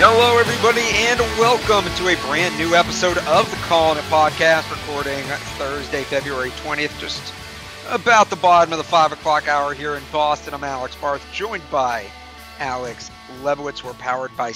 Hello, everybody, and welcome to a brand new episode of the Calling It Podcast, recording Thursday, February 20th, just about the bottom of the 5 o'clock hour here in Boston. I'm Alex Barth, joined by Alex Lebowitz. We're powered by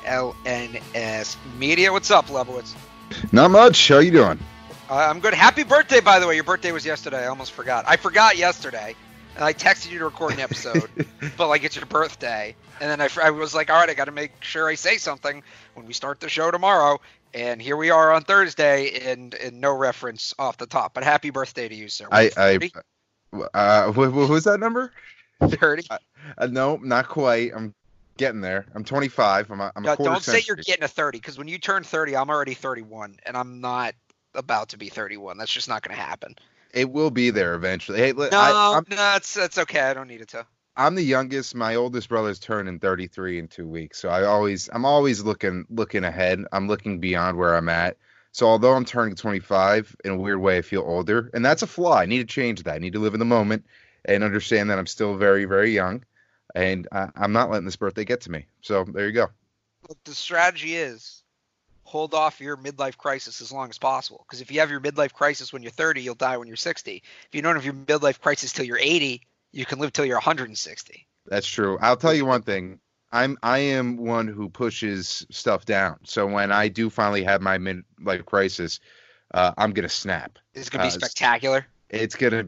CLNS Media. What's up, Lebowitz? Not much. How you doing? I'm good. Happy birthday, by the way. Your birthday was yesterday. I almost forgot. I forgot yesterday, and I texted you to record an episode, but like it's your birthday. And then I was like, all right, I got to make sure I say something when we start the show tomorrow. And here we are on Thursday, and no reference off the top. But happy birthday to you, sir. What was that number? 30? No, not quite. I'm getting there. I'm 25. I'm a quarter Don't century. say you're getting a 30, because when you turn 30, I'm already 31, and I'm not about to be 31. That's just not going to happen. It will be there eventually. Hey, no, it's okay. I don't need it to. I'm the youngest. My oldest brother's turning 33 in 2 weeks, so I'm always looking ahead. I'm looking beyond where I'm at. So although I'm turning 25, in a weird way, I feel older, and that's a flaw. I need to change that. I need to live in the moment and understand that I'm still very, very young, and I'm not letting this birthday get to me. So there you go. Look, the strategy is hold off your midlife crisis as long as possible, because if you have your midlife crisis when you're 30, you'll die when you're 60. If you don't have your midlife crisis till you're 80, you can live till you're 160. That's true. I'll tell you one thing. I am one who pushes stuff down. So when I do finally have my midlife crisis, I'm gonna snap. It's gonna be spectacular. It's gonna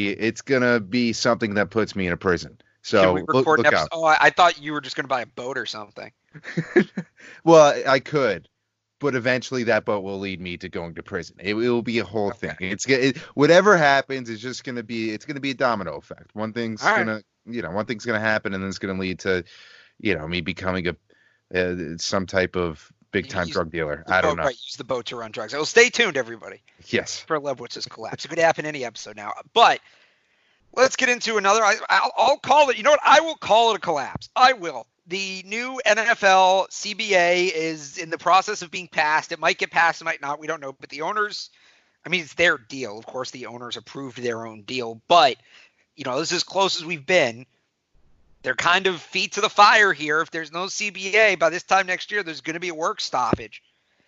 be something that puts me in a prison. So can we record look an out. episode? Oh, I thought you were just gonna buy a boat or something. Well, I could, but eventually that boat will lead me to going to prison. It will be a whole thing. Whatever happens, it's gonna be a domino effect. One thing's gonna happen, and then it's gonna lead to, me becoming some type of big time drug dealer. I don't know. Right, use the boat to run drugs. Well, stay tuned, everybody. Yes. For Lebowitz's collapse. It could happen any episode now. But let's get into another. I'll call it. You know what? I will call it a collapse. I will. The new NFL CBA is in the process of being passed. It might get passed, it might not. We don't know. But the owners, it's their deal. Of course, the owners approved their own deal. But, this is as close as we've been. They're kind of feet to the fire here. If there's no CBA, by this time next year, there's going to be a work stoppage.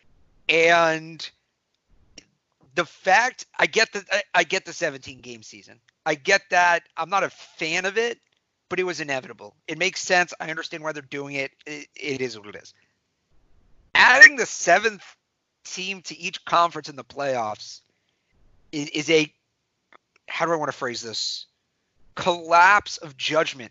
And the fact, I get the 17-game season. I get that. I'm not a fan of it. But it was inevitable. It makes sense. I understand why they're doing it. It is what it is. Adding the 7th team to each conference in the playoffs is a, how do I want to phrase this? Collapse of judgment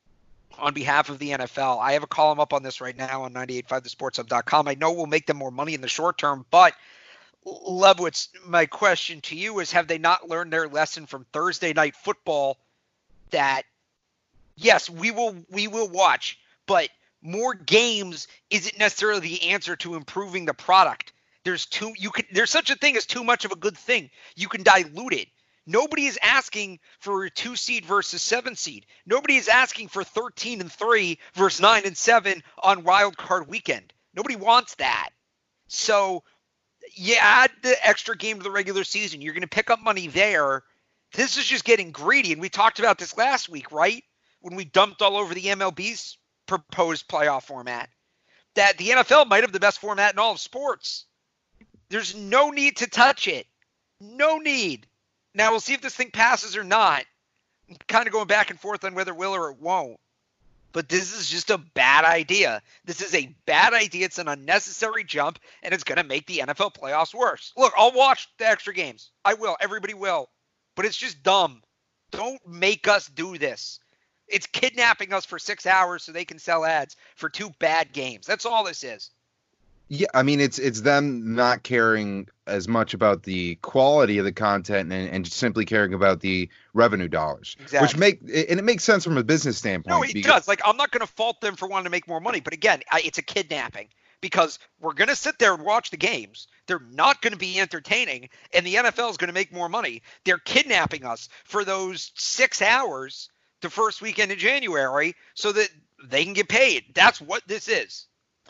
on behalf of the NFL. I have a column up on this right now on 985thesportshub.com. I know we'll make them more money in the short term, but Lebowitz, my question to you is, have they not learned their lesson from Thursday night football that, yes, we will watch, but more games isn't necessarily the answer to improving the product. There's such a thing as too much of a good thing. You can dilute it. Nobody is asking for a 2 seed versus 7 seed. Nobody is asking for 13-3 versus 9-7 on wild card weekend. Nobody wants that. So you add the extra game to the regular season. You're going to pick up money there. This is just getting greedy. And we talked about this last week, right? When we dumped all over the MLB's proposed playoff format, that the NFL might have the best format in all of sports. There's no need to touch it. No need. Now, we'll see if this thing passes or not. I'm kind of going back and forth on whether it will or it won't. But this is just a bad idea. This is a bad idea. It's an unnecessary jump, and it's going to make the NFL playoffs worse. Look, I'll watch the extra games. I will. Everybody will. But it's just dumb. Don't make us do this. It's kidnapping us for 6 hours so they can sell ads for 2 bad games. That's all this is. Yeah, it's them not caring as much about the quality of the content and simply caring about the revenue dollars. Exactly. It makes sense from a business standpoint. No, it does. I'm not going to fault them for wanting to make more money, but again, it's a kidnapping because we're going to sit there and watch the games. They're not going to be entertaining, and the NFL is going to make more money. They're kidnapping us for those 6 hours the first weekend in January so that they can get paid. That's what this is.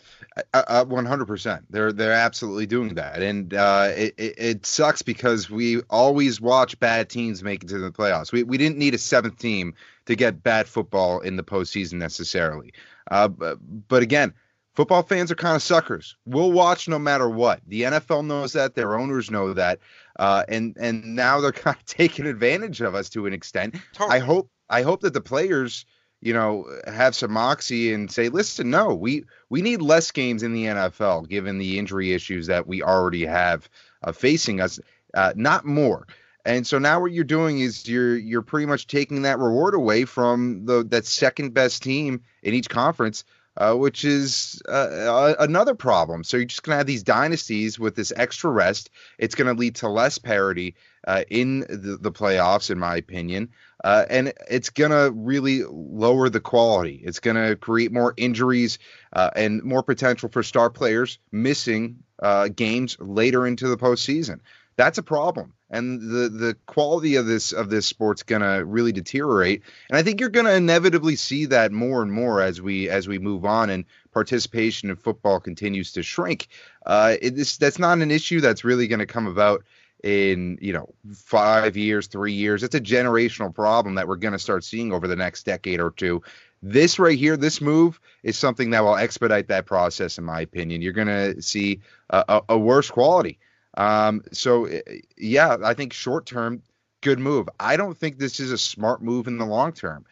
100%. They're absolutely doing that, and it sucks because we always watch bad teams make it to the playoffs. We didn't need a 7th team to get bad football in the postseason necessarily. But again, Football fans are kind of suckers. We'll watch no matter what. The NFL knows that. Their owners know that. And now they're kind of taking advantage of us to an extent. Totally. I hope that the players, have some moxie and say, listen, no, we need less games in the NFL given the injury issues that we already have facing us, not more. And so now what you're doing is you're pretty much taking that reward away from that second best team in each conference, which is another problem. So you're just going to have these dynasties with this extra rest. It's going to lead to less parity in the playoffs, in my opinion. And it's going to really lower the quality. It's going to create more injuries and more potential for star players missing games later into the postseason. That's a problem. And the quality of this sport's gonna really deteriorate. And I think you're gonna inevitably see that more and more as we move on and participation in football continues to shrink. That's not an issue that's really gonna come about in 5 years, 3 years. It's a generational problem that we're gonna start seeing over the next decade or two. This right here, this move is something that will expedite that process, in my opinion. You're gonna see a worse quality. So yeah, I think short term, good move. I don't think this is a smart move in the long term.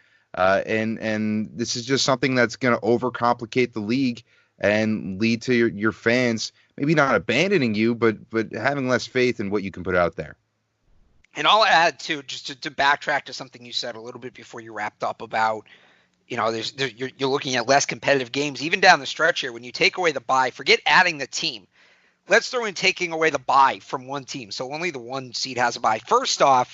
And this is just something that's going to overcomplicate the league and lead to your fans maybe not abandoning you, but having less faith in what you can put out there. And I'll add to just to backtrack to something you said a little bit before you wrapped up about, you're looking at less competitive games even down the stretch here. When you take away the bye, forget adding the team. Let's throw in taking away the bye from one team. So only the one seed has a bye. First off,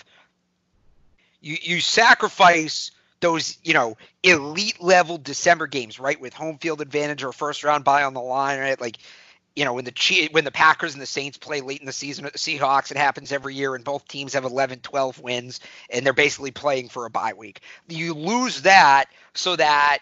you sacrifice those, elite level December games, right? With home field advantage or first round bye on the line, right? Like, when the Packers and the Saints play late in the season at the Seahawks, it happens every year, and both teams have 11, 12 wins, and they're basically playing for a bye week. You lose that so that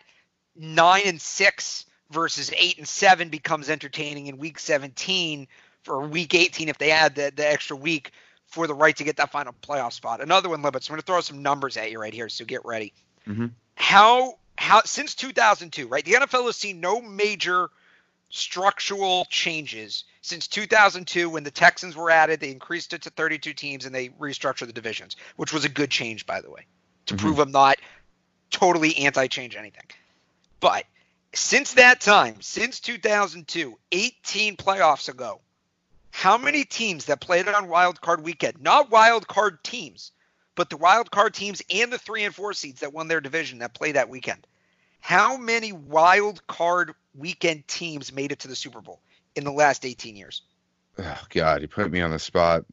9-6 versus 8-7 becomes entertaining in week 17 for week 18 if they add the extra week for the right to get that final playoff spot. Another one, Libets. I'm going to throw some numbers at you right here, so get ready. Mm-hmm. How since 2002, right? The NFL has seen no major structural changes since 2002 when the Texans were added. They increased it to 32 teams and they restructured the divisions, which was a good change, by the way, to prove I'm not totally anti-change anything. But since that time, since 2002, 18 playoffs ago, how many teams that played on Wild Card Weekend, not Wild Card teams, but the Wild Card teams and the 3 and 4 seeds that won their division that play that weekend, how many Wild Card Weekend teams made it to the Super Bowl in the last 18 years? Oh, God, you put me on the spot.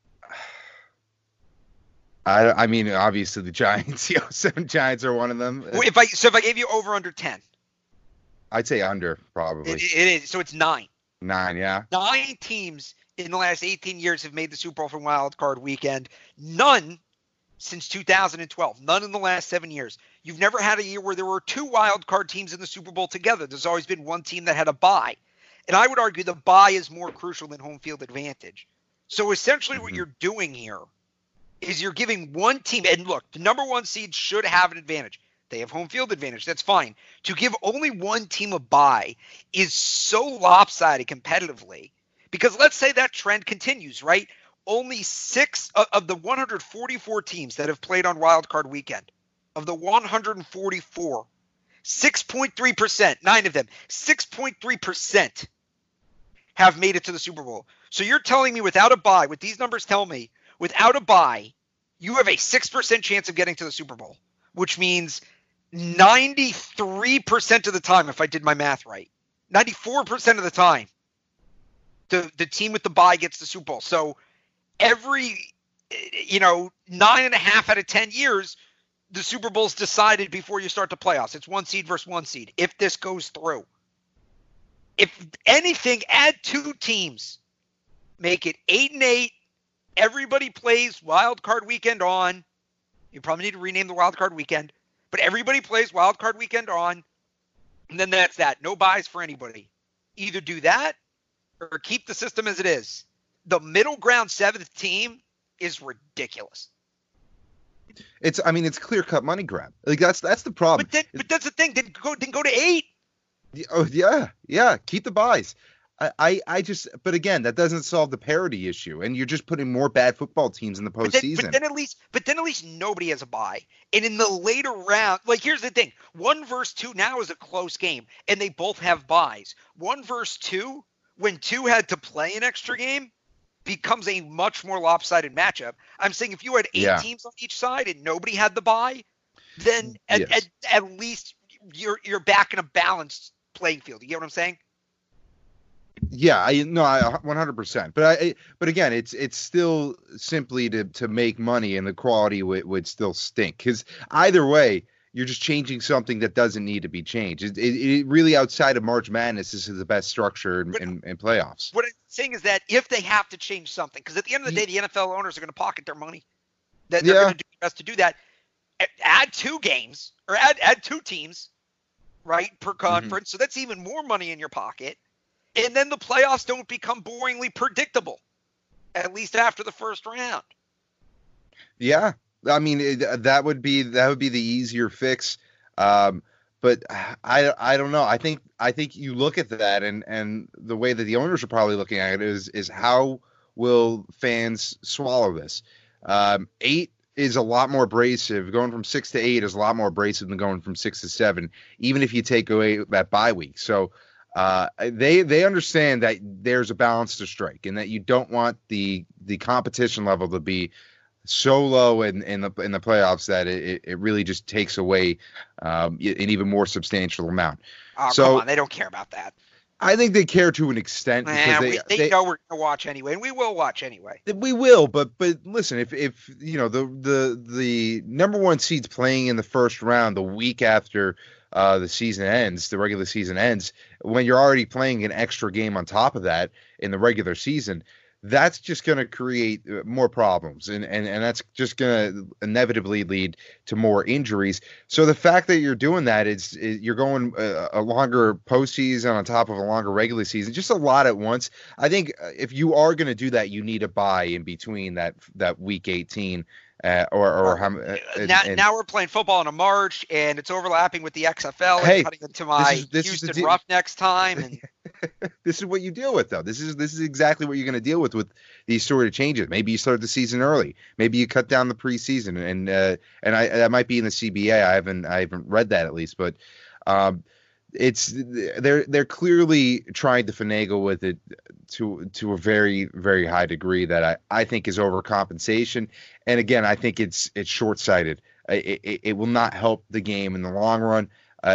I mean, obviously the Giants, 7 Giants are one of them. If I gave you over under 10. I'd say under, probably. It is. So it's 9. 9, yeah. 9 teams in the last 18 years have made the Super Bowl from Wild Card Weekend. None since 2012. None in the last 7 years. You've never had a year where there were 2 Wild Card teams in the Super Bowl together. There's always been one team that had a bye. And I would argue the bye is more crucial than home field advantage. So essentially what you're doing here is you're giving one team, and look, the number 1 seed should have an advantage. They have home field advantage. That's fine. To give only one team a bye is so lopsided competitively because let's say that trend continues, right? Only 6 of the 144 teams that have played on Wild Card Weekend, of the 144, 6.3%, 9 of them, 6.3% have made it to the Super Bowl. So you're telling me without a bye, what these numbers tell me, without a bye, you have a 6% chance of getting to the Super Bowl, which means 93% of the time, if I did my math right, 94% of the time, the team with the bye gets the Super Bowl. So every, 9.5 out of 10 years, the Super Bowl's decided before you start the playoffs. It's 1 seed versus 1 seed. If this goes through, if anything, add 2 teams, make it 8-8. Everybody plays Wild Card Weekend on. You probably need to rename the Wild Card Weekend. But everybody plays Wild Card Weekend on, and then that's that. No buys for anybody. Either do that or keep the system as it is. The middle ground 7th team is ridiculous. It's clear-cut money grab. Like that's the problem. But that's the thing. Didn't go to 8. Oh yeah. Keep the buys. I just, but again, that doesn't solve the parity issue, and you're just putting more bad football teams in the But then, but postseason. then at least, but then at least nobody has a bye. And in the later round, like here's the thing: 1 versus 2 now is a close game, and they both have buys. 1 versus 2, when 2 had to play an extra game, becomes a much more lopsided matchup. I'm saying if you had 8 Yeah. teams on each side and nobody had the bye, then at, Yes. at, at least you're back in a balanced playing field. You get what I'm saying? Yeah, I no, I 100%. But again, it's still simply to make money, and the quality would still stink. Because either way, you're just changing something that doesn't need to be changed. It really, outside of March Madness, this is the best structure But in playoffs. what I'm saying is that if they have to change something, because at the end of the day, the NFL owners are going to pocket their money. That they're going Yeah. to do their best to do that. Add 2 games or add 2 teams, right, per Hmm. conference. So that's even more money in your pocket. And then the playoffs don't become boringly predictable, at least after the first round. Yeah, I mean that would be the easier fix. Um, but I don't know. I think you look at that, and the way that the owners are probably looking at it is how will fans swallow this? 8 is a lot more abrasive. Going from 6 to 8 is a lot more abrasive than going from 6 to 7, even if you take away that bye week. So they understand that there's a balance to strike, and that you don't want the competition level to be so low in the playoffs that it really just takes away an even more substantial amount. Oh, come So on. They don't care about that. I think they care to an extent, because They know we're going to watch anyway, and we will watch anyway. we will, but listen, if you know the number one seeds playing in the first round the week after the season ends, the regular season ends, when you're already playing an extra game on top of that in the regular season, that's just going to create more problems, and that's just going to inevitably lead to more injuries. So the fact that you're doing that is you're going a longer postseason on top of a longer regular season, just a lot at once. I think if you are going to do that, you need a bye in between that week 18 or how Now we're playing football in a March, and it's overlapping with the XFL and hey, cutting into my this is Houston Roughnecks time. And this is what you deal with, though. This is exactly what you're going to deal with these sort of changes. Maybe you start the season early. Maybe you cut down the preseason, and that might be in the CBA. I haven't read that, at least, but they're clearly trying to finagle with it to a very, very high degree that I think is overcompensation. And again, I think it's short-sighted. It will not help the game in the long run.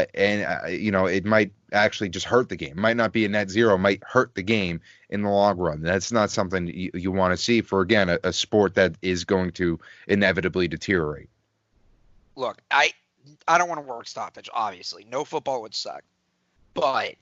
It might actually just hurt the game. It might not be a net zero. It might hurt the game in the long run. That's not something you want to see for, again, a sport that is going to inevitably deteriorate. look, I don't want to work stoppage. Obviously, no football would suck, but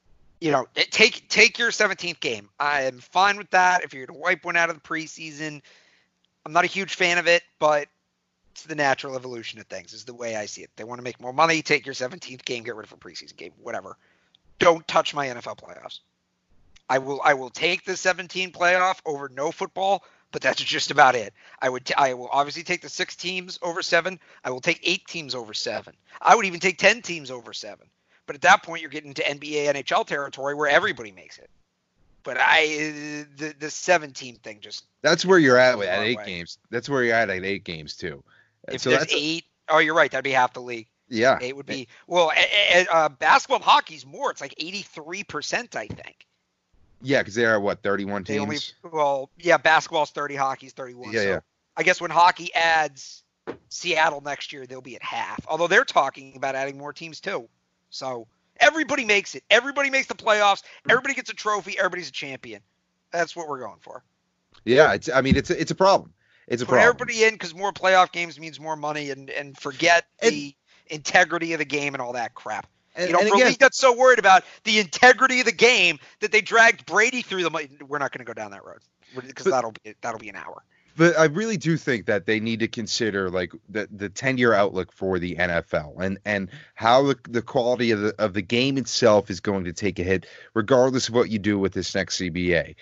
take your 17th game. I am fine with that. If you're going to wipe one out of the preseason, I'm not a huge fan of it, but it's the natural evolution of things, is the way I see it. They want to make more money. Take your 17th game, get rid of a preseason game, whatever. Don't touch my NFL playoffs. I will take the 17 playoff over no football, but that's just about it. I will obviously take the 6 teams over 7. I will take 8 teams over 7. I would even take 10 teams over 7. But at that point, you're getting into NBA, NHL territory where everybody makes it. But the 7-team thing just, That's where you're at at Wrong 8 way. games. That's where you're at 8 games too. if So there's that's 8, oh, you're right, that'd be half the league. yeah. 8 would be, well, basketball and hockey's more. It's like 83%, I think. Yeah, because they are what, 31 They only, teams? well, yeah, basketball's 30, hockey's 31. Yeah, So yeah. I guess when hockey adds Seattle next year, they'll be at half. Although they're talking about adding more teams too. So everybody makes it. Everybody makes the playoffs. Everybody gets a trophy. Everybody's a champion. That's what we're going for. Yeah, it's a problem. It's a Put problem. everybody in, because more playoff games means more money, and forget the integrity of the game and all that crap. And For a again, league that's so worried about the integrity of the game that they dragged Brady through the. We're not going to go down that road, because But- that'll be an hour. but I really do think that they need to consider, like, the 10-year outlook for the NFL, and how the quality of the game itself is going to take a hit regardless of what you do with this next CBA.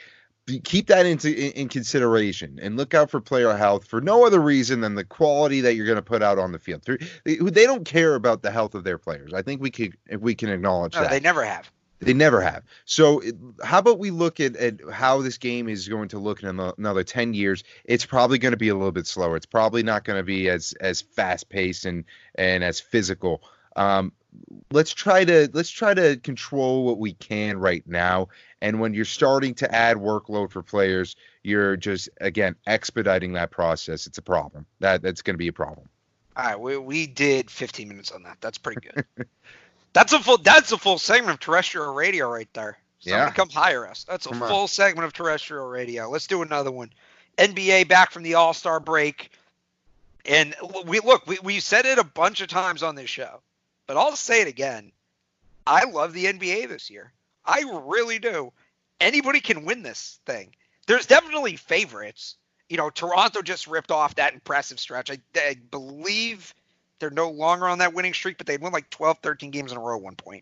keep that in consideration and look out for player health for no other reason than the quality that you're going to put out on the field. They don't care about the health of their players. I think we can acknowledge No, that. they never have. They never have. So how about we look at how this game is going to look in another 10 years? It's probably going to be a little bit slower. It's probably not going to be as fast paced and as physical. Let's try to control what we can right now. And when you're starting to add workload for players, you're just, again, expediting that process. It's a problem. That's going to be a problem. All right, we did 15 minutes on that. That's pretty good. That's a full segment of terrestrial radio right there. Somebody come hire us. That's a full segment of terrestrial radio. Let's do another one. NBA back from the All-Star break. And we said it a bunch of times on this show, but I'll say it again. I love the NBA this year. I really do. Anybody can win this thing. There's definitely favorites. Toronto just ripped off that impressive stretch. I believe they're no longer on that winning streak, but they won like 12, 13 games in a row at one point.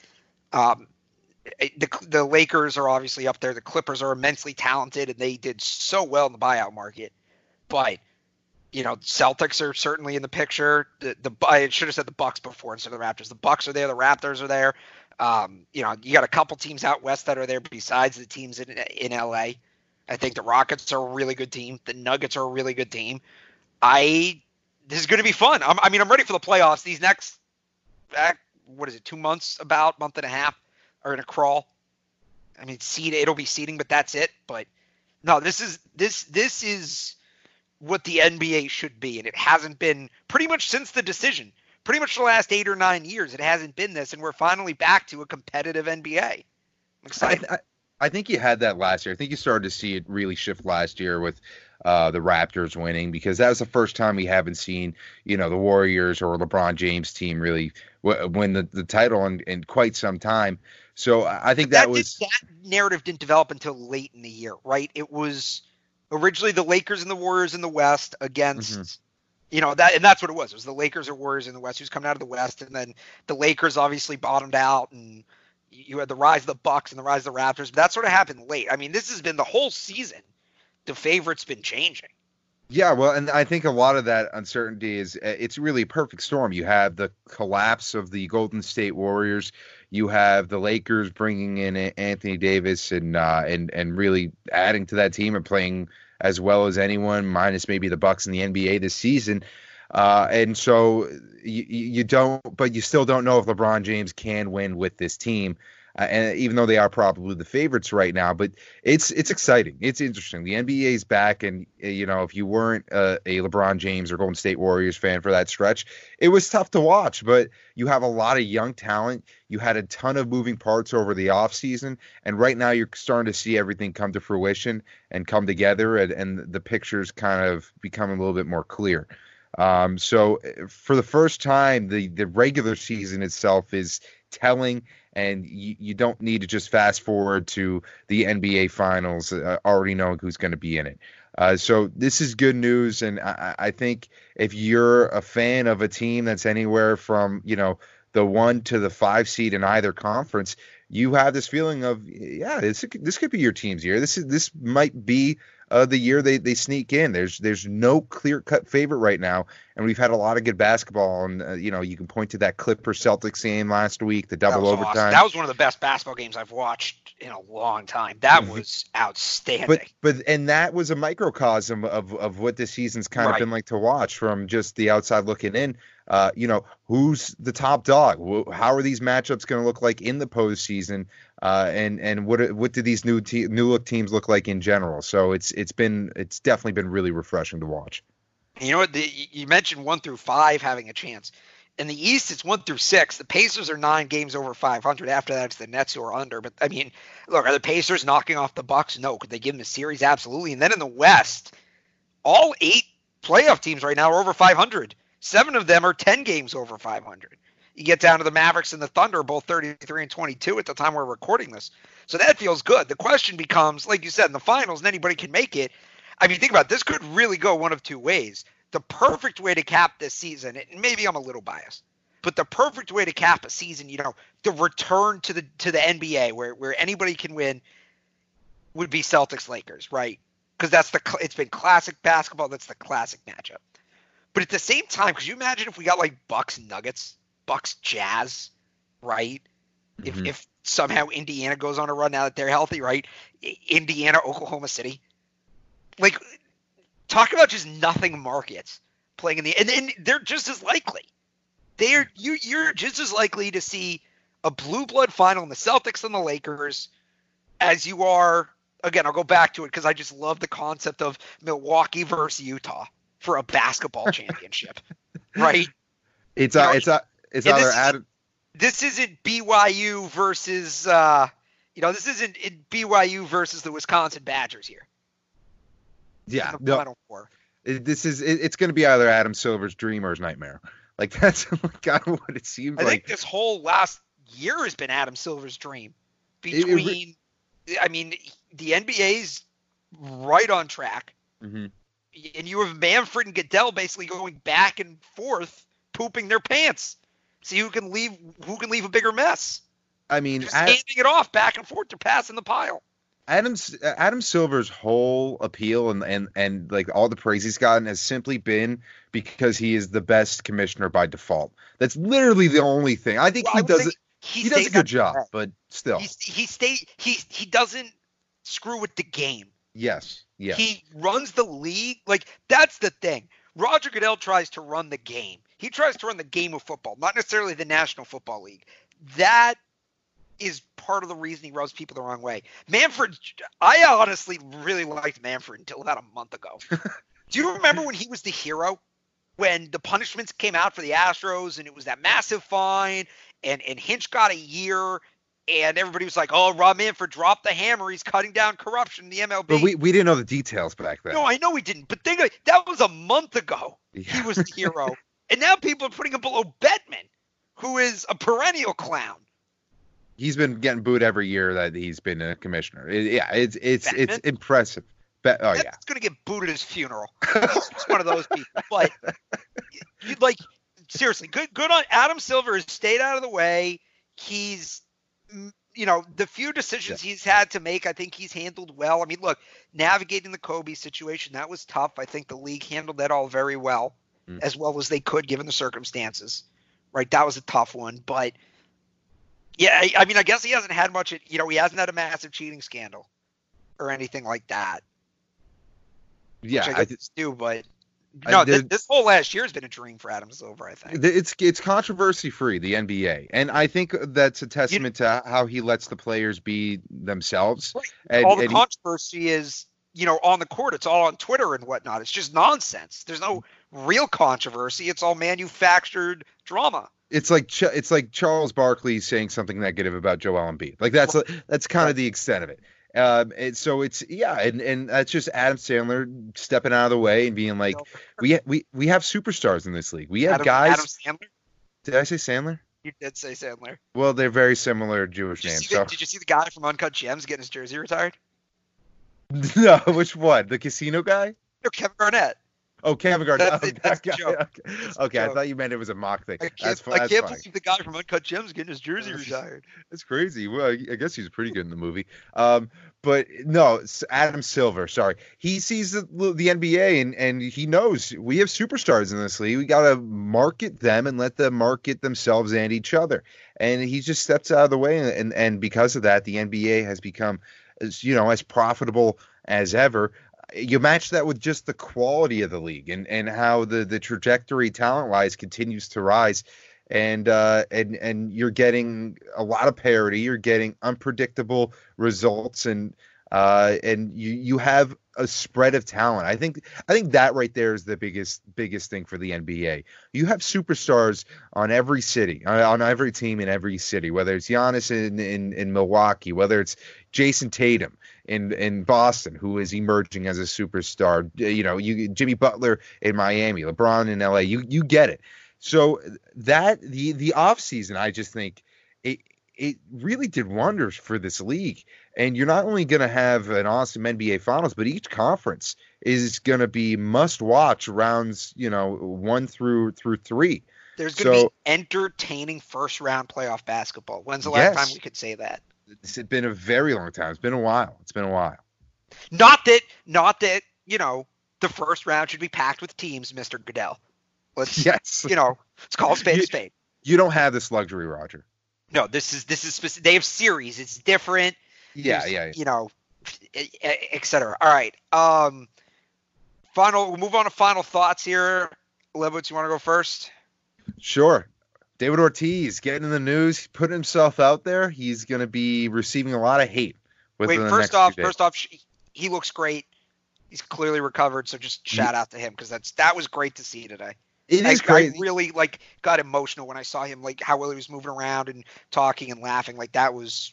The Lakers are obviously up there. The Clippers are immensely talented, and they did so well in the buyout market. But, Celtics are certainly in the picture. I should have said the Bucks before instead of the Raptors. The Bucks are there. The Raptors are there. You got a couple teams out west that are there besides the teams in LA. I think the Rockets are a really good team. The Nuggets are a really good team. This is going to be fun. I'm ready for the playoffs. These next, 2 months, month and a half, are going to crawl. It'll be seeding, but that's it. But no, this is what the NBA should be, and it hasn't been pretty much since the decision. Pretty much the last 8 or 9 years, it hasn't been this, and we're finally back to a competitive NBA. I'm excited. I think you had that last year. I think you started to see it really shift last year with the Raptors winning, because that was the first time we haven't seen, the Warriors or LeBron James team really win the title in quite some time. So I think that narrative didn't develop until late in the year, right? It was originally the Lakers and the Warriors in the West against, and that's what it was. It was the Lakers or Warriors in the West who's coming out of the West, and then the Lakers obviously bottomed out, and you had the rise of the Bucks and the rise of the Raptors. But that sort of happened late. This has been the whole season. The favorite's been changing. Yeah, well, and I think a lot of that uncertainty it's really a perfect storm. You have the collapse of the Golden State Warriors. You have the Lakers bringing in Anthony Davis and really adding to that team and playing as well as anyone, minus maybe the Bucks in the NBA this season. And so you still don't know if LeBron James can win with this team. And even though they are probably the favorites right now, but it's exciting. It's interesting. The NBA is back, and if you weren't a LeBron James or Golden State Warriors fan for that stretch, it was tough to watch. But you have a lot of young talent. You had a ton of moving parts over the offseason, and right now you're starting to see everything come to fruition and come together, and the picture's kind of becoming a little bit more clear. So for the first time, the regular season itself is telling, and you don't need to just fast forward to the NBA Finals, already knowing who's going to be in it. So this is good news, and I think if you're a fan of a team that's anywhere from the 1 to the 5 seed in either conference, you have this feeling of this could be your team's year. This might be the year they sneak in. There's no clear-cut favorite right now, and we've had a lot of good basketball. And you can point to that Clippers-Celtics game last week, the double overtime. Awesome. That was one of the best basketball games I've watched in a long time. That was outstanding. But that was a microcosm of what this season's kind of been like to watch from just the outside looking in. Who's the top dog? How are these matchups going to look like in the postseason? And what do these new look teams look like in general? So it's definitely been really refreshing to watch. You know what? You mentioned 1 through 5 having a chance. In the East, it's 1 through 6. The Pacers are 9 games over 500. After that, it's the Nets who are under. But look, are the Pacers knocking off the Bucks? No. Could they give them a series? Absolutely. And then in the West, all 8 playoff teams right now are over 500. 7 of them are 10 games over 500. You get down to the Mavericks and the Thunder, both 33 and 22 at the time we're recording this. So that feels good. The question becomes, like you said, in the finals, and anybody can make it. Think about it, this could really go one of two ways. The perfect way to cap this season, and maybe I'm a little biased, but the perfect way to cap a season, the return to the NBA where anybody can win. would be Celtics Lakers, right? Because it's been classic basketball. That's the classic matchup. But at the same time, could you imagine if we got like Bucks Nuggets, Bucks Jazz, right? Mhm. If somehow Indiana goes on a run now that they're healthy, right? Indiana, Oklahoma City, like talk about just nothing markets playing in the and they're just as likely. You're just as likely to see a blue blood final in the Celtics and the Lakers as you are. Again, I'll go back to it because I just love the concept of Milwaukee versus Utah for a basketball championship, right? It's You know, it's and either Adam. this isn't BYU versus this isn't BYU versus the Wisconsin Badgers here. Yeah, In the no, Final Four. it's going to be either Adam Silver's dream or his nightmare. Like that's kind of what it seems I like. think this whole last year has been Adam Silver's dream. I mean, the NBA's right on track, Mhm. and you have Manfred and Goodell basically going back and forth, pooping their pants. See who can leave a bigger mess. I mean, Just handing it off back and forth. They're passing the pile. Adam Silver's whole appeal and like all the praise he's gotten has simply been because he is the best commissioner by default. That's literally the only thing. I think Well, he I would does say it. he He does a stays good on job, track. but still, He doesn't screw with the game. yes. He runs the league. Like, that's the thing. Roger Goodell tries to run the game. He tries to run the game of football, not necessarily the National Football League. That is part of the reason he rubs people the wrong way. Manfred, I honestly really liked Manfred until about a month ago. Do you remember when he was the hero? When the punishments came out for the Astros and it was that massive fine and Hinch got a year and everybody was like, oh, Rob Manfred dropped the hammer. He's cutting down corruption in the MLB. But we didn't know the details back then. No, I know he didn't. But think of it, that was a month ago. Yeah. He was the hero. And now people are putting him below Bettman, who is a perennial clown. He's been getting booed every year that he's been a commissioner. It's Batman? impressive. That's going to get booed at his funeral. He's just one of those people. But you'd like, seriously, good on Adam Silver has stayed out of the way. He's, the few decisions he's had to make, I think he's handled well. I mean, look, navigating the Kobe situation, that was tough. I think the league handled that all very well, as well as they could given the circumstances. Right? That was a tough one. But, yeah, I mean, I guess he hasn't had much, he hasn't had a massive cheating scandal or anything like that. Yeah, I guess do, but no, this whole last year has been a dream for Adam Silver, I think. It's controversy free, the NBA, and I think that's a testament to how he lets the players be themselves. Right. And, all the controversy is, on the court. It's all on Twitter and whatnot. It's just nonsense. There's no real controversy. It's all manufactured drama. It's like Charles Barkley saying something negative about Joel Embiid. Like that's kind of the extent of it. And so it's and that's just Adam Sandler stepping out of the way and being like, we have superstars in this league. We have guys. Adam Sandler? Did I say Sandler? You did say Sandler. Well, they're very similar Jewish names. Did you see the guy from Uncut Gems getting his jersey retired? No, which one? The casino guy? No, Kevin Garnett. Oh, Kevin Garnett. That's the joke. Okay, I thought you meant it was a mock thing. I can't believe the guy from Uncut Gems getting his jersey retired. That's crazy. Well, I guess he's pretty good in the movie. But no, Adam Silver. Sorry, he sees the NBA and he knows we have superstars in this league. We got to market them and let them market themselves and each other. And he just steps out of the way, and because of that, the NBA has become, as profitable as ever. You match that with just the quality of the league and how the trajectory talent-wise continues to rise, and you're getting a lot of parity. You're getting unpredictable results, and you have a spread of talent. I think that right there is the biggest thing for the NBA. You have superstars on every city, on every team in every city, whether it's Giannis in Milwaukee, whether it's Jason Tatum in Boston, who is emerging as a superstar. Jimmy Butler in Miami, LeBron in LA. You get it. So that the offseason, I just think it really did wonders for this league. And you're not only going to have an awesome NBA Finals, but each conference is going to be must-watch rounds, 1 through 3. There's going to be entertaining first-round playoff basketball. When's the last time we could say that? It's been a very long time. It's been a while. Not that the first round should be packed with teams, Mr. Goodell. Yes. Let's call a spade a spade. You don't have this luxury, Roger. No, this is specific. They have series. It's different. Yeah. Et cetera. All right. We'll move on to final thoughts here. Lebowitz, you want to go first? Sure. David Ortiz getting in the news, he put himself out there. He's going to be receiving a lot of hate. First off, he looks great. He's clearly recovered, so just shout out to him because that was great to see today. It is great. I really got emotional when I saw him, how well he was moving around and talking and laughing. That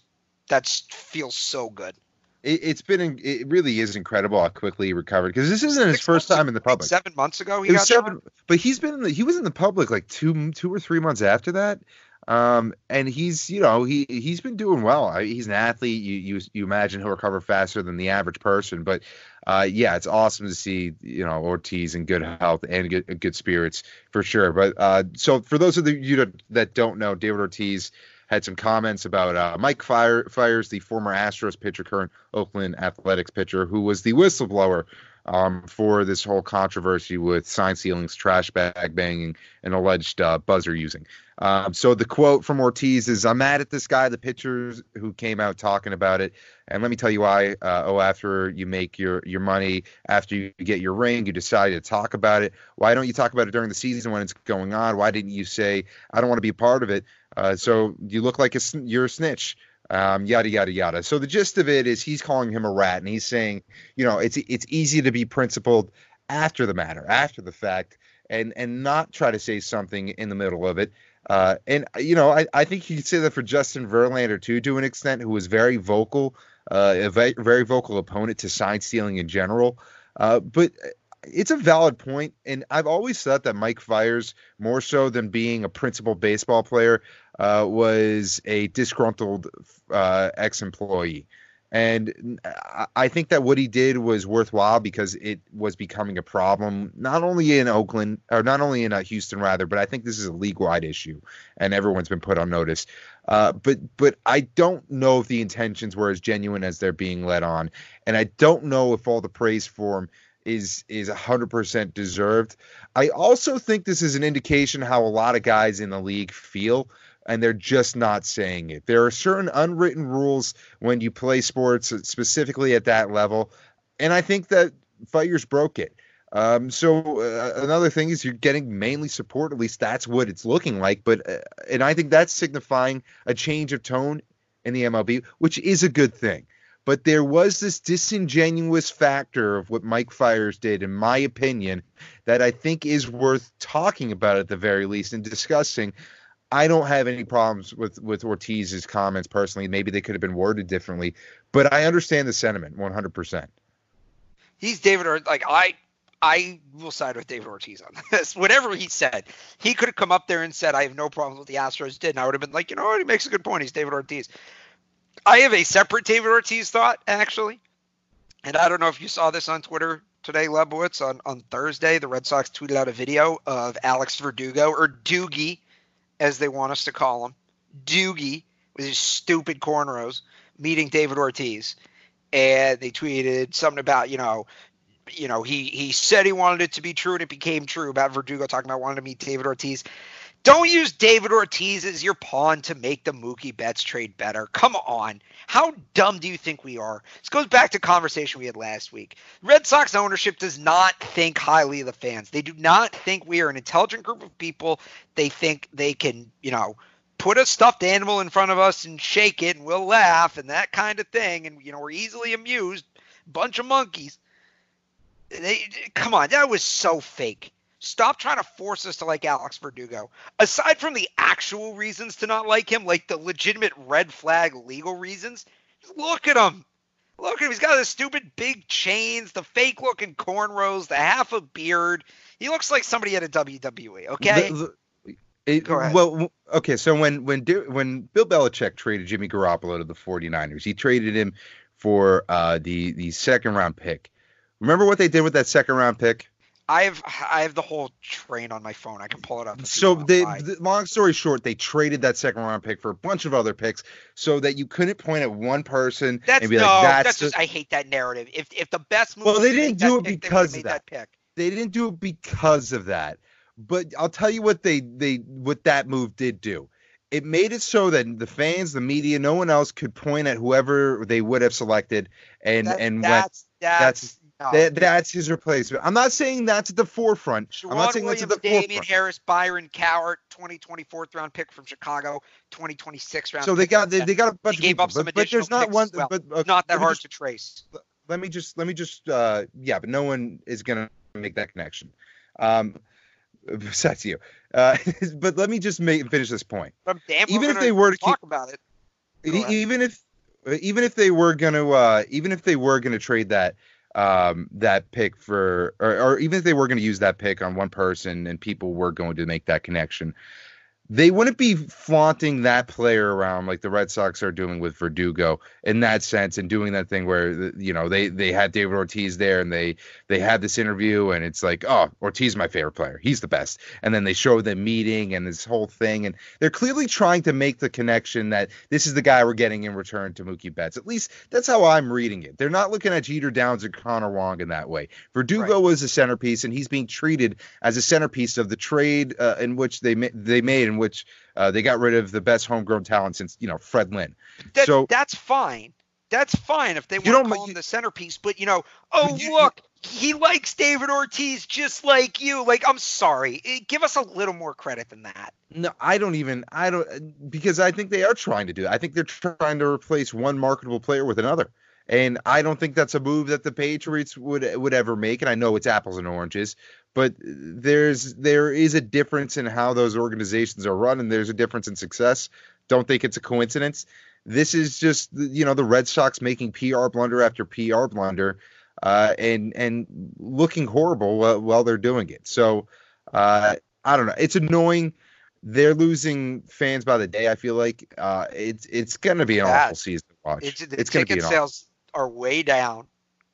feels so good. It really is incredible how quickly he recovered, because this isn't his first time in the public. 7 months ago he got but he was in the public 2 or 3 months after that. And he's been doing well. He's an athlete. You imagine he'll recover faster than the average person, but it's awesome to see Ortiz in good health and good spirits for sure. But so for those of you that don't know, David Ortiz had some comments about Mike Fiers, the former Astros pitcher, current Oakland Athletics pitcher, who was the whistleblower for this whole controversy with sign stealings, trash bag banging, and alleged buzzer using. So the quote from Ortiz is, "I'm mad at this guy, the pitchers who came out talking about it. And let me tell you why. After you make your money, after you get your ring, you decide to talk about it. Why don't you talk about it during the season when it's going on? Why didn't you say, I don't want to be a part of it? So you look like you're a snitch." Yada, yada, yada. So the gist of it is he's calling him a rat, and he's saying, it's easy to be principled after the matter, after the fact, and not try to say something in the middle of it. I think you could say that for Justin Verlander too, to an extent, who was very vocal, a very vocal opponent to sign stealing in general. But it's a valid point, and I've always thought that Mike Fiers, more so than being a principled baseball player, was a disgruntled ex-employee. And I think that what he did was worthwhile because it was becoming a problem, not only in Oakland, or not only in Houston, rather, but I think this is a league-wide issue, and everyone's been put on notice. But I don't know if the intentions were as genuine as they're being led on, and I don't know if all the praise for him is 100% deserved. I also think this is an indication how a lot of guys in the league feel, and they're just not saying it. There are certain unwritten rules when you play sports, specifically at that level, and I think that Fiers broke it. Another thing is you're getting mainly support, at least that's what it's looking like, and I think that's signifying a change of tone in the MLB, which is a good thing. But there was this disingenuous factor of what Mike Fiers did, in my opinion, that I think is worth talking about at the very least and discussing. I don't have any problems with Ortiz's comments personally. Maybe they could have been worded differently, but I understand the sentiment 100%. He's David Ortiz. I will side with David Ortiz on this. Whatever he said, he could have come up there and said, I have no problems with the Astros did. And I would have been like, what? He makes a good point. He's David Ortiz. I have a separate David Ortiz thought, actually. And I don't know if you saw this on Twitter today, Lebowitz. On Thursday, the Red Sox tweeted out a video of Alex Verdugo, or Doogie, as they want us to call him. Doogie, with his stupid cornrows, meeting David Ortiz. And they tweeted something about, he said he wanted it to be true, and it became true, about Verdugo talking about wanting to meet David Ortiz. Don't use David Ortiz as your pawn to make the Mookie Betts trade better. Come on. How dumb do you think we are? This goes back to conversation we had last week. Red Sox ownership does not think highly of the fans. They do not think we are an intelligent group of people. They think they can, put a stuffed animal in front of us and shake it and we'll laugh and that kind of thing. And, we're easily amused. Bunch of monkeys. Come on. That was so fake. Stop trying to force us to like Alex Verdugo. Aside from the actual reasons to not like him, like the legitimate red flag legal reasons, just look at him. Look at him. He's got the stupid big chains, the fake looking cornrows, the half a beard. He looks like somebody at a WWE, okay? Go ahead. Well, okay, so when Bill Belichick traded Jimmy Garoppolo to the 49ers, he traded him for the second round pick. Remember what they did with that second round pick? I have the whole train on my phone. I can pull it up. So long story short, they traded that second round pick for a bunch of other picks so that you couldn't point at one person and be like, that's just I hate that narrative. If the best move, well, they didn't do it because of that. Pick. They didn't do it because of that. But I'll tell you what what that move did do. It made it so that the fans, the media, no one else could point at whoever they would have selected that's his replacement. I'm not saying that's at the forefront. Shawan I'm not saying Williams, that's at the Damian forefront. Harris, Byron Cowart, 2020 fourth round pick from Chicago, 2026 round. So they got a bunch of people, but there's not one. But not that hard to trace. Let me just but no one is gonna make that connection. Besides you. But let me just finish this point. Even if they were to talk about it, even if they were gonna trade that pick for, or even if they were going to use that pick on one person and people were going to make that connection, they wouldn't be flaunting that player around like the Red Sox are doing with Verdugo in that sense, and doing that thing where, they had David Ortiz there and they had this interview and it's like, oh, Ortiz is my favorite player. He's the best. And then they show them meeting and this whole thing. And they're clearly trying to make the connection that this is the guy we're getting in return to Mookie Betts. At least that's how I'm reading it. They're not looking at Jeter Downs or Connor Wong in that way. Verdugo was a centerpiece, and he's being treated as a centerpiece of the trade in which they made, in which they got rid of the best homegrown talent since, Fred Lynn. That's fine. That's fine if they want to call him the centerpiece. But, look, he likes David Ortiz just like you. Like, I'm sorry. Give us a little more credit than that. No, because I think they are trying to do that. I think they're trying to replace one marketable player with another. And I don't think that's a move that the Patriots would ever make. And I know it's apples and oranges, but there is a difference in how those organizations are run, and there's a difference in success. Don't think it's a coincidence. This is just, the Red Sox making PR blunder after PR blunder, and looking horrible while they're doing it. So I don't know. It's annoying. They're losing fans by the day. I feel like it's going to be an awful season to watch. It's going to be sales are way down.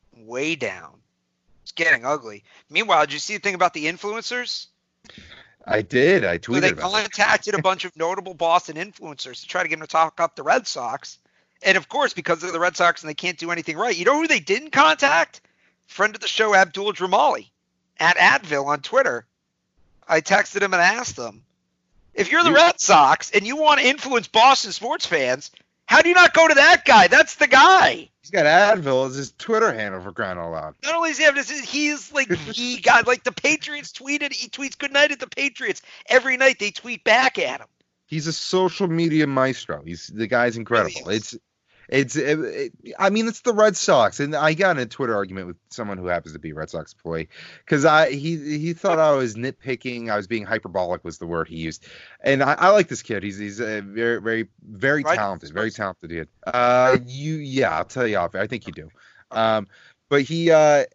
It's getting ugly. Meanwhile, did you see the thing about the influencers? I did. I tweeted so they contacted a bunch of notable Boston influencers to try to get them to talk up the Red Sox. And, of course, because they're the Red Sox and they can't do anything right. You know who they didn't contact? Friend of the show, Abdul Dramali, at Advil on Twitter. I texted him and asked him, if you're the Red Sox and you want to influence Boston sports fans, how do you not go to that guy? That's the guy. He's got Advil as his Twitter handle, for crying out loud. Not only is he's like the guy. Like the Patriots tweeted, he tweets good night at the Patriots. Every night they tweet back at him. He's a social media maestro. The guy's incredible. Really it's the Red Sox, and I got in a Twitter argument with someone who happens to be a Red Sox employee because he thought I was nitpicking. I was being hyperbolic was the word he used, and I like this kid. He's a very very very talented, very talented kid. I'll tell you off. I think you do. But he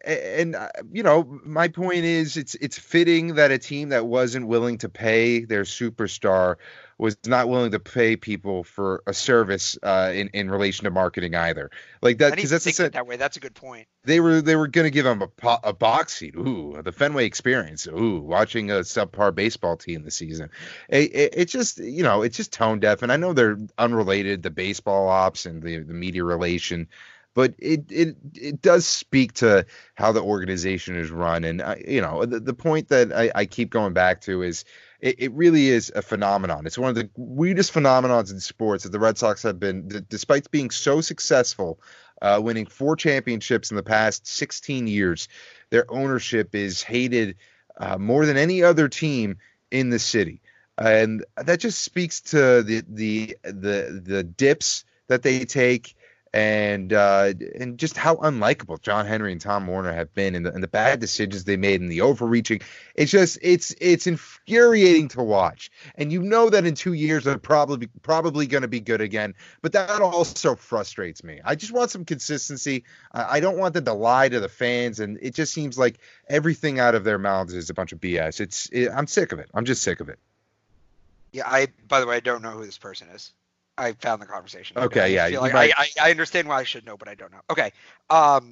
my point is it's fitting that a team that wasn't willing to pay their superstar was not willing to pay people for a service in relation to marketing either. Like that, because that's that way. That's a good point. They were going to give him a box seat. Ooh, the Fenway experience. Ooh, watching a subpar baseball team this season. It's just it's just tone deaf. And I know they're unrelated, the baseball ops and the media relation. But it does speak to how the organization is run. And, the point that I keep going back to is it really is a phenomenon. It's one of the weirdest phenomenons in sports that the Red Sox have been, despite being so successful, winning 4 championships in the past 16 years. Their ownership is hated more than any other team in the city. And that just speaks to the dips that they take. And just how unlikable John Henry and Tom Warner have been, and the bad decisions they made, and the overreaching. It's infuriating to watch. And that in 2 years they're probably going to be good again. But that also frustrates me. I just want some consistency. I don't want them to lie to the fans, and it just seems like everything out of their mouths is a bunch of BS. I'm sick of it. I'm just sick of it. Yeah. By the way, I don't know who this person is. I found the conversation. Okay, yeah. I understand why I should know, but I don't know. Okay.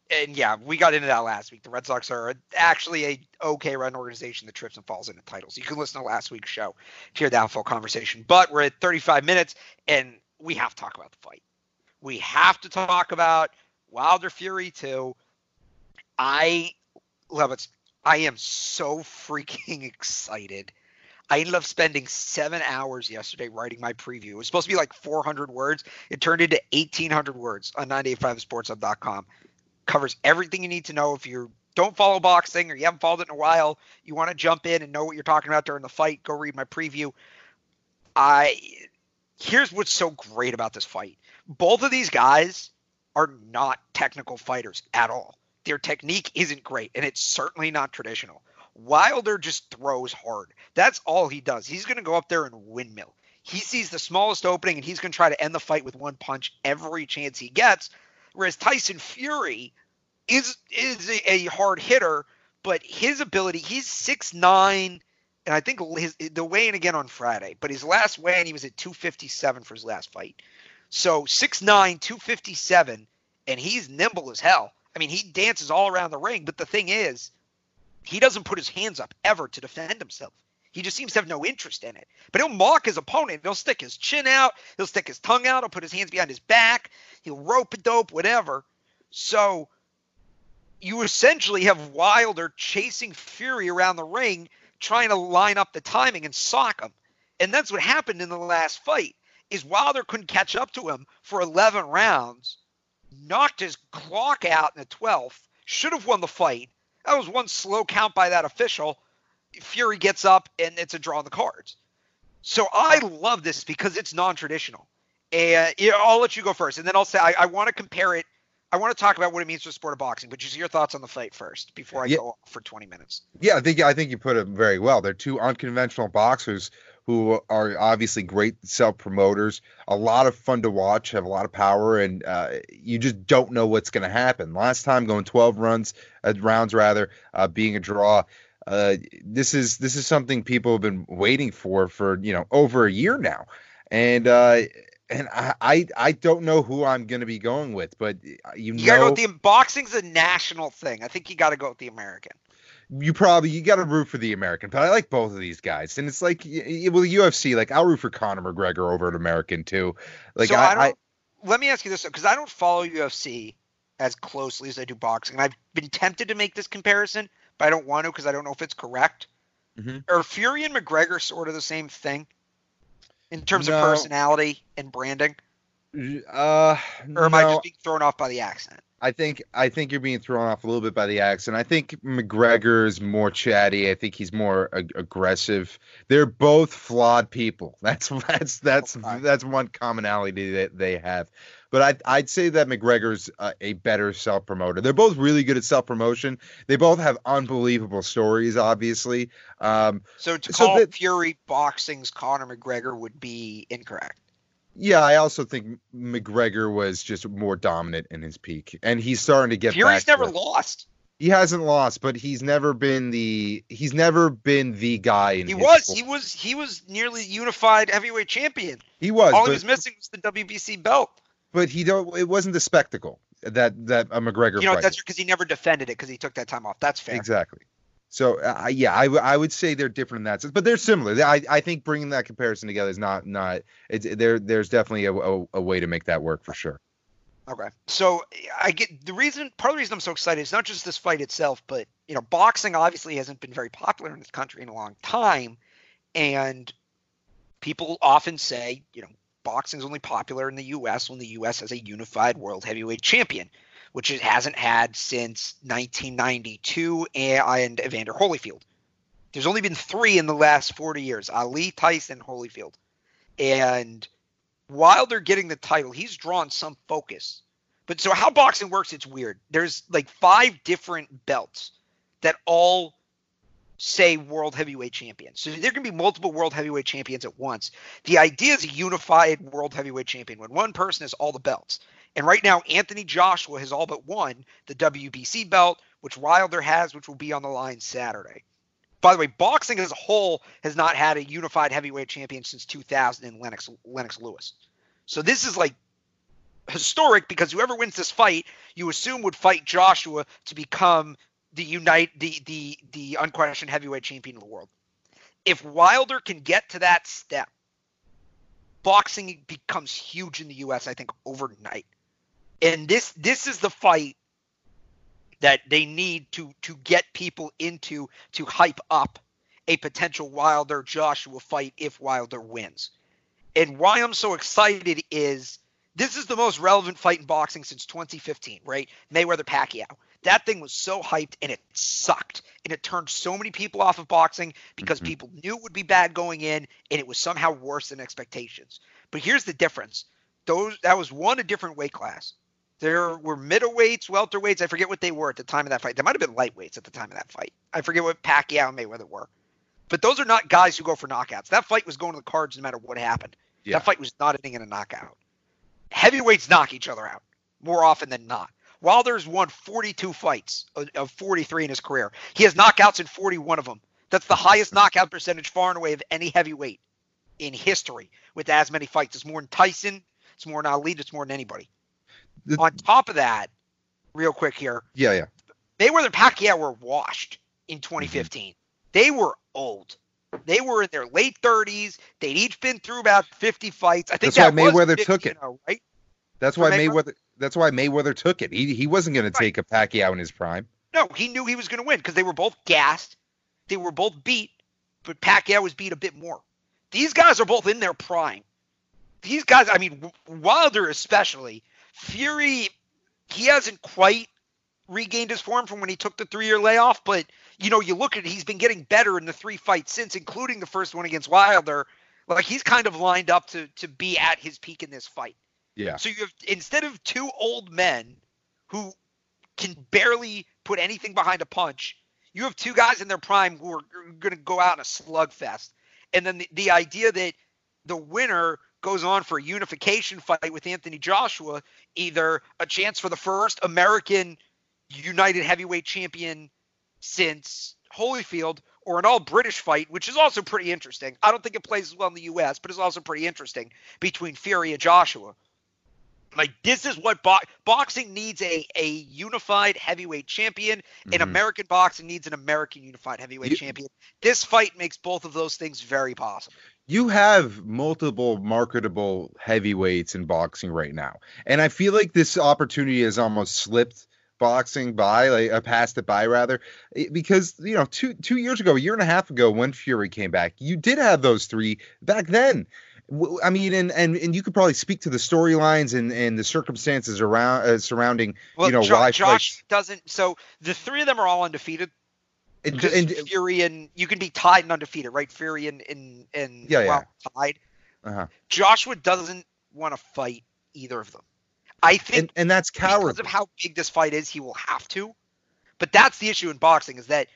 And yeah, we got into that last week. The Red Sox are actually a okay run organization that trips and falls into titles. You can listen to last week's show to hear that full conversation. But we're at 35 minutes, and we have to talk about the fight. We have to talk about Wilder Fury 2. I love it. I am so freaking excited. I ended up spending 7 hours yesterday writing my preview. It was supposed to be like 400 words. It turned into 1,800 words on 985sportshub.com. Covers everything you need to know. If you don't follow boxing or you haven't followed it in a while, you want to jump in and know what you're talking about during the fight, go read my preview. Here's what's so great about this fight. Both of these guys are not technical fighters at all. Their technique isn't great, and it's certainly not traditional. Wilder just throws hard. That's all he does. He's going to go up there and windmill. He sees the smallest opening, and he's going to try to end the fight with one punch every chance he gets. Whereas Tyson Fury is a hard hitter, but his ability, he's 6'9", and I think the weigh-in again on Friday, but his last weigh-in, he was at 257 for his last fight. So 6'9", 257, and he's nimble as hell. I mean, he dances all around the ring, but the thing is, he doesn't put his hands up ever to defend himself. He just seems to have no interest in it. But he'll mock his opponent. He'll stick his chin out. He'll stick his tongue out. He'll put his hands behind his back. He'll rope a dope, whatever. So you essentially have Wilder chasing Fury around the ring, trying to line up the timing and sock him. And that's what happened in the last fight, is Wilder couldn't catch up to him for 11 rounds, knocked his clock out in the 12th, should have won the fight. That was one slow count by that official. Fury gets up, and it's a draw on the cards. So I love this because it's non-traditional. And I'll let you go first, and then I'll say I want to compare it. I want to talk about what it means for the sport of boxing, but just your thoughts on the fight first before I go on for 20 minutes. Yeah, I think you put it very well. They're two unconventional boxers who are obviously great self-promoters, a lot of fun to watch, have a lot of power, and you just don't know what's going to happen. Last time going 12 rounds, being a draw. This is something people have been waiting for over a year now, and I don't know who I'm going to be going with, but you gotta go with the boxing's a national thing. I think you got to go with the American. You got to root for the American, but I like both of these guys, and it's like UFC. Like I'll root for Conor McGregor over an American too. Like so let me ask you this, because I don't follow UFC as closely as I do boxing, and I've been tempted to make this comparison, but I don't want to because I don't know if it's correct. Mm-hmm. Are Fury and McGregor sort of the same thing in terms of personality and branding? Or am I just being thrown off by the accent? I think you're being thrown off a little bit by the accent. I think McGregor is more chatty. I think he's more aggressive. They're both flawed people. That's one commonality that they have. But I'd say that McGregor's a better self-promoter. They're both really good at self-promotion. They both have unbelievable stories, obviously. So to call Fury boxing's Conor McGregor would be incorrect. Yeah, I also think McGregor was just more dominant in his peak, and he's starting to get Fury's back. Never lost. He hasn't lost, but he's never been the guy. He was nearly unified heavyweight champion. He was. All he was missing was the WBC belt. But it wasn't the spectacle that a McGregor. That's because he never defended it because he took that time off. That's fair. Exactly. So I would say they're different in that sense, but they're similar. I think bringing that comparison together is not. There's definitely a way to make that work for sure. Okay, so I get part of the reason I'm so excited is not just this fight itself, but boxing obviously hasn't been very popular in this country in a long time, and people often say boxing is only popular in the U.S. when the U.S. has a unified world heavyweight champion, which it hasn't had since 1992 and Evander Holyfield. There's only been 3 in the last 40 years, Ali, Tyson, Holyfield. And while they're getting the title, he's drawn some focus. But so how boxing works, it's weird. There's like 5 different belts that all say world heavyweight champions. So there can be multiple world heavyweight champions at once. The idea is a unified world heavyweight champion when one person has all the belts. And right now, Anthony Joshua has all but won the WBC belt, which Wilder has, which will be on the line Saturday. By the way, boxing as a whole has not had a unified heavyweight champion since 2000 in Lennox Lewis. So this is like historic because whoever wins this fight, you assume would fight Joshua to become the unquestioned heavyweight champion of the world. If Wilder can get to that step, boxing becomes huge in the U.S., I think, overnight. And this is the fight that they need to get people into, to hype up a potential Wilder-Joshua fight if Wilder wins. And why I'm so excited is this is the most relevant fight in boxing since 2015, right? Mayweather-Pacquiao. That thing was so hyped, and it sucked. And it turned so many people off of boxing because people knew it would be bad going in, and it was somehow worse than expectations. But here's the difference. That was a different weight class. There were middleweights, welterweights. I forget what they were at the time of that fight. There might have been lightweights at the time of that fight. I forget what Pacquiao and Mayweather were. But those are not guys who go for knockouts. That fight was going to the cards no matter what happened. Yeah. That fight was not ending in a knockout. Heavyweights knock each other out more often than not. Wilder's won 42 fights of 43 in his career. He has knockouts in 41 of them. That's the highest knockout percentage far and away of any heavyweight in history with as many fights. It's more than Tyson. It's more than Ali. It's more than anybody. On top of that, real quick here. Yeah. Mayweather and Pacquiao were washed in 2015. They were old. They were in their late 30s. They'd each been through about 50 fights. I think that's why Mayweather took it. Right? That's why Mayweather took it. He wasn't going to take a Pacquiao in his prime. No, he knew he was going to win because they were both gassed. They were both beat, but Pacquiao was beat a bit more. These guys are both in their prime. These guys, I mean, Wilder especially. Fury, he hasn't quite regained his form from when he took the 3-year layoff, but you look at it, he's been getting better in the 3 fights since, including the first one against Wilder. Like, he's kind of lined up to be at his peak in this fight. Yeah. So you have, instead of 2 old men who can barely put anything behind a punch, you have 2 guys in their prime who are going to go out in a slugfest. And then the idea that the winner goes on for a unification fight with Anthony Joshua, either a chance for the first American United Heavyweight Champion since Holyfield, or an all-British fight, which is also pretty interesting. I don't think it plays as well in the U.S., but it's also pretty interesting, between Fury and Joshua. Like, this is what boxing needs: a unified heavyweight champion, and American boxing needs an American unified heavyweight champion. This fight makes both of those things very possible. You have multiple marketable heavyweights in boxing right now, and I feel like this opportunity has almost slipped boxing by, like passed it by rather, because 2 years ago, a year and a half ago, when Fury came back, you did have those 3 back then. I mean, and you could probably speak to the storylines and the circumstances around surrounding, why Josh doesn't. So the 3 of them are all undefeated. And Fury and you can be tied and undefeated, right? Fury and tied. Joshua doesn't want to fight either of them. I think, and that's cowardly. Because of how big this fight is, he will have to. But that's the issue in boxing, is that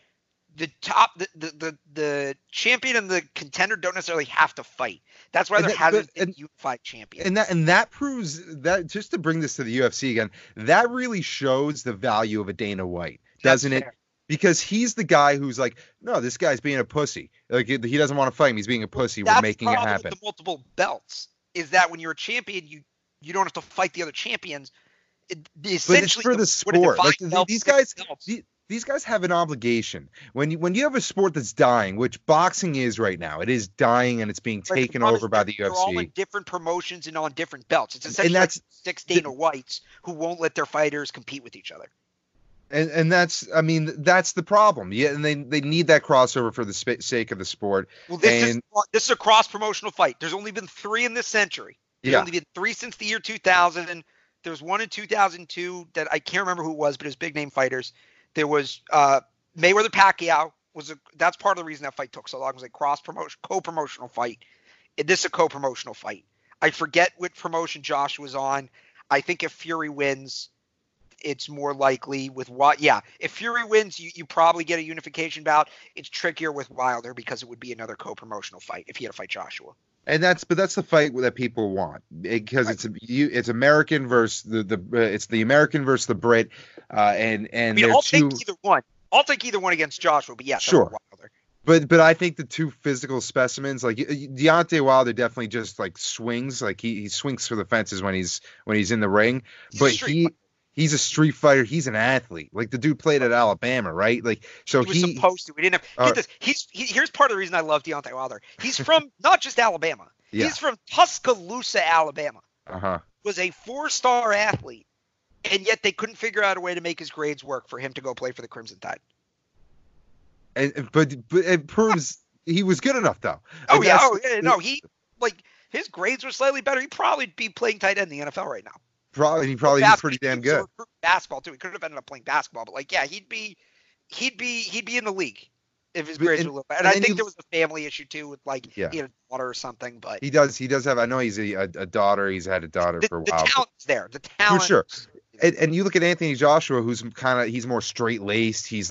the champion and the contender don't necessarily have to fight. That's why there hasn't been unified champions. And that proves that, just to bring this to the UFC again, that really shows the value of a Dana White, doesn't it? Because he's the guy who's like, no, this guy's being a pussy. Like, he doesn't want to fight him. He's being a pussy. We're making it happen. With the multiple belts is that when you're a champion, you don't have to fight the other champions. Essentially, but it's for the sport. Like, these guys have an obligation. When you have a sport that's dying, which boxing is right now, it is dying and it's being taken over by the UFC. They're all in different promotions and on different belts. It's essentially like 6 Dana Whites who won't let their fighters compete with each other. And that's the problem. Yeah, and they need that crossover for the sake of the sport. Well, this is a cross-promotional fight. There's only been 3 in this century. There's only been 3 since the year 2000. There's 1 in 2002 that I can't remember who it was, but it was big name fighters. There was Mayweather Pacquiao. That's part of the reason that fight took so long. It was a co-promotional fight. This is a co-promotional fight. I forget what promotion Josh was on. I think if Fury wins, it's more likely with what? Yeah, if Fury wins, you probably get a unification bout. It's trickier with Wilder because it would be another co-promotional fight if he had to fight Joshua. And that's the fight that people want, because it's American versus the American versus the Brit, and I'll take either one. I'll take either one against Joshua, but yes, sure. Wilder. But I think the two physical specimens, like Deontay Wilder, definitely just like swings, like he swings for the fences when he's in the ring. He's a But street fighter. he's a street fighter. He's an athlete. Like the dude played at Alabama, right? Like so He was supposed to. We didn't have. Get this. Here's part of the reason I love Deontay Wilder. He's from not just Alabama. Yeah. He's from Tuscaloosa, Alabama. Uh-huh. Was a 4-star athlete, and yet they couldn't figure out a way to make his grades work for him to go play for the Crimson Tide. But it proves he was good enough though. Oh yeah. No, his grades were slightly better. He'd probably be playing tight end in the NFL right now. He probably is pretty damn good. Basketball too. He could have ended up playing basketball, but he'd be in the league if his grades were a little better. And I think there was a family issue too with he had a daughter or something. But he does have. I know he's a daughter. He's had a daughter for a while. The talent's there. The talent. For sure. And you look at Anthony Joshua, who's he's more straight laced. He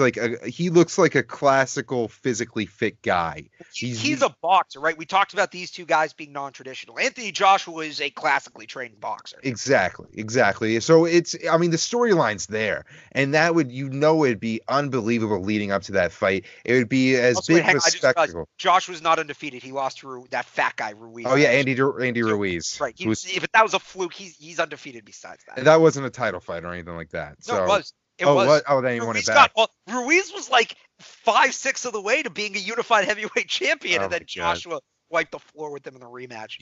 looks like a classical, physically fit guy. He's a boxer, right? We talked about these two guys being non-traditional. Anthony Joshua is a classically trained boxer. Exactly. So the storyline's there, and that it'd be unbelievable leading up to that fight. It would be as big of a spectacle. Joshua's not undefeated. He lost to that fat guy Ruiz. Oh yeah, Andy Ruiz. Right. If that was a fluke, he's undefeated. Besides that. That wasn't a title fight or anything like that. No, it was. What? Oh, then he won it back. Ruiz was like 5-6 of the way to being a unified heavyweight champion, and then Joshua wiped the floor with him in the rematch.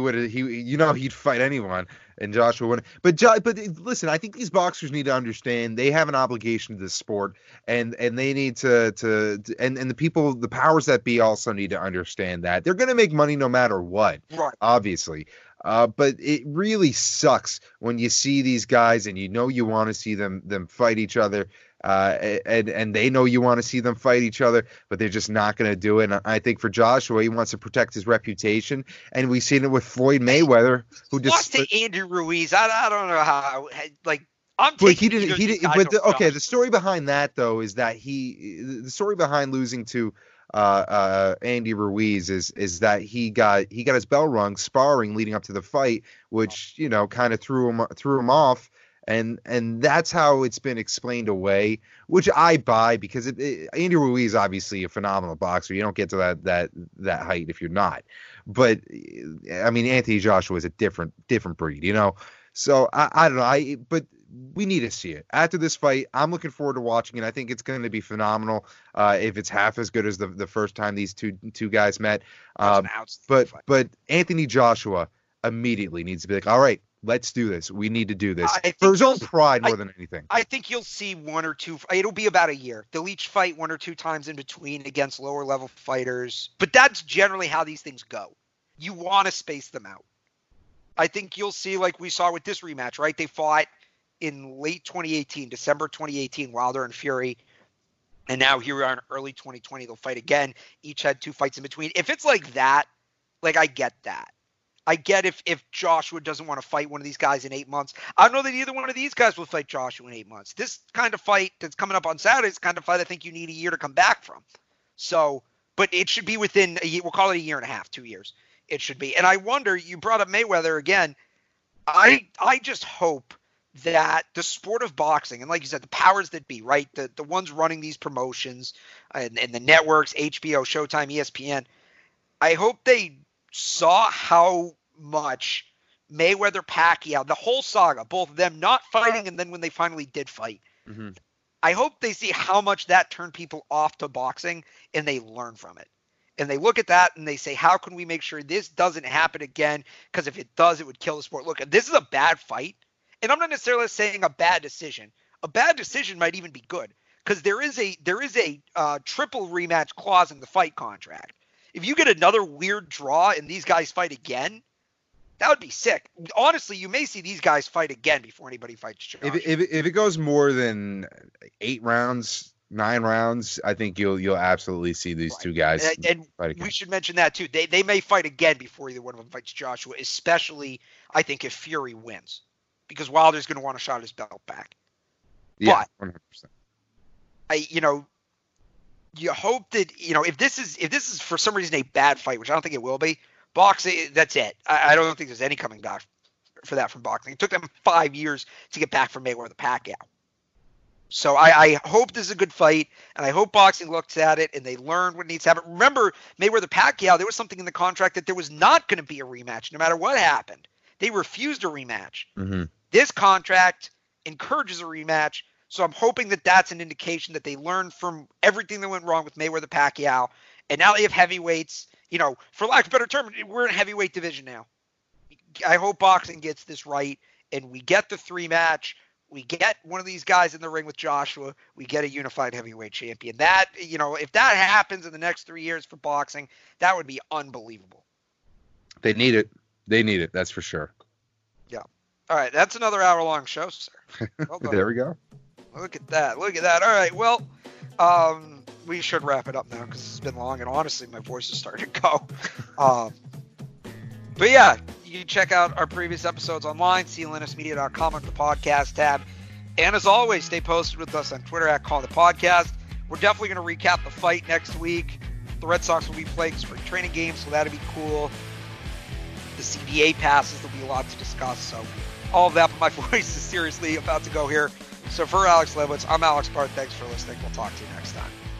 He'd fight anyone, and Joshua wouldn't. But listen, I think these boxers need to understand they have an obligation to this sport, and they need to and the powers that be also need to understand that they're going to make money no matter what. Right. Obviously. But it really sucks when you see these guys and you want to see them fight each other, and they know you want to see them fight each other, but they're just not going to do it. And I think for Joshua, he wants to protect his reputation, and we've seen it with Floyd Mayweather, who just lost to Andy Ruiz. I don't know how. I'm but taking. The story behind that though is that the story behind losing to Andy Ruiz is that he got his bell rung sparring leading up to the fight, which kind of threw him off, and that's how it's been explained away, which I buy, because Andy Ruiz obviously a phenomenal boxer. You don't get to that height if you're not, but Anthony Joshua is a different breed, so I don't know. But we need to see it after this fight. I'm looking forward to watching it. I think it's going to be phenomenal if it's half as good as the first time these two guys met. But Anthony Joshua immediately needs to be like, all right, let's do this. We need to do this for his own pride more than anything. I think you'll see one or two. It'll be about a year. They'll each fight one or two times in between against lower level fighters. But that's generally how these things go. You want to space them out. I think you'll see, like we saw with this rematch, right? They fought in late 2018, December 2018, Wilder and Fury. And now here we are in early 2020. They'll fight again. Each had 2 fights in between. If it's like that, I get that. I get if Joshua doesn't want to fight one of these guys in 8 months. I don't know that either one of these guys will fight Joshua in 8 months. This kind of fight that's coming up on Saturday is the kind of fight I think you need a year to come back from. So, but it should be within a year. We'll call it a year and a half, 2 years. It should be. And I wonder, you brought up Mayweather again. I just hope that the sport of boxing, and like you said, the powers that be, right? The ones running these promotions and the networks, HBO, Showtime, ESPN, I hope they saw how much Mayweather, Pacquiao, the whole saga, both of them not fighting and then when they finally did fight, I hope they see how much that turned people off to boxing and they learn from it. And they look at that and they say, how can we make sure this doesn't happen again? Because if it does, it would kill the sport. Look, this is a bad fight. And I'm not necessarily saying a bad decision. A bad decision might even be good, because there is a triple rematch clause in the fight contract. If you get another weird draw and these guys fight again, that would be sick. Honestly, you may see these guys fight again before anybody fights Josh. If it goes more than 8 rounds, 9 rounds, I think you'll absolutely see these two guys and fight again. We should mention that too. They may fight again before either one of them fights Joshua, especially I think if Fury wins, because Wilder's going to want a shot at his belt back. Yeah, but 100%. You hope that if this is for some reason a bad fight, which I don't think it will be, boxing, that's it. I don't think there's any coming back for that from boxing. It took them 5 years to get back from Mayweather Pacquiao. So I hope this is a good fight, and I hope boxing looks at it and they learn what needs to happen. Remember, Mayweather-Pacquiao, there was something in the contract that there was not going to be a rematch no matter what happened. They refused a rematch. Mm-hmm. This contract encourages a rematch, so I'm hoping that that's an indication that they learned from everything that went wrong with Mayweather-Pacquiao, and now they have heavyweights. You know, for lack of a better term, we're in a heavyweight division now. I hope boxing gets this right, and we get the 3-match. We get one of these guys in the ring with Joshua. We get a unified heavyweight champion. That, you know, if that happens in the next 3 years for boxing, that would be unbelievable. They need it. They need it. That's for sure. Yeah. All right. That's another hour-long show, sir. Well done. There we go. Look at that. Look at that. All right. Well, we should wrap it up now because it's been long, and honestly, my voice is starting to go. But yeah, you can check out our previous episodes online, clnsmedia.com under the podcast tab. And as always, stay posted with us on Twitter at Call the Podcast. We're definitely going to recap the fight next week. The Red Sox will be playing spring training games, so that'll be cool. The CBA passes, there'll be a lot to discuss. So all of that, but my voice is seriously about to go here. So for Alex Lebowitz, I'm Alex Barth. Thanks for listening. We'll talk to you next time.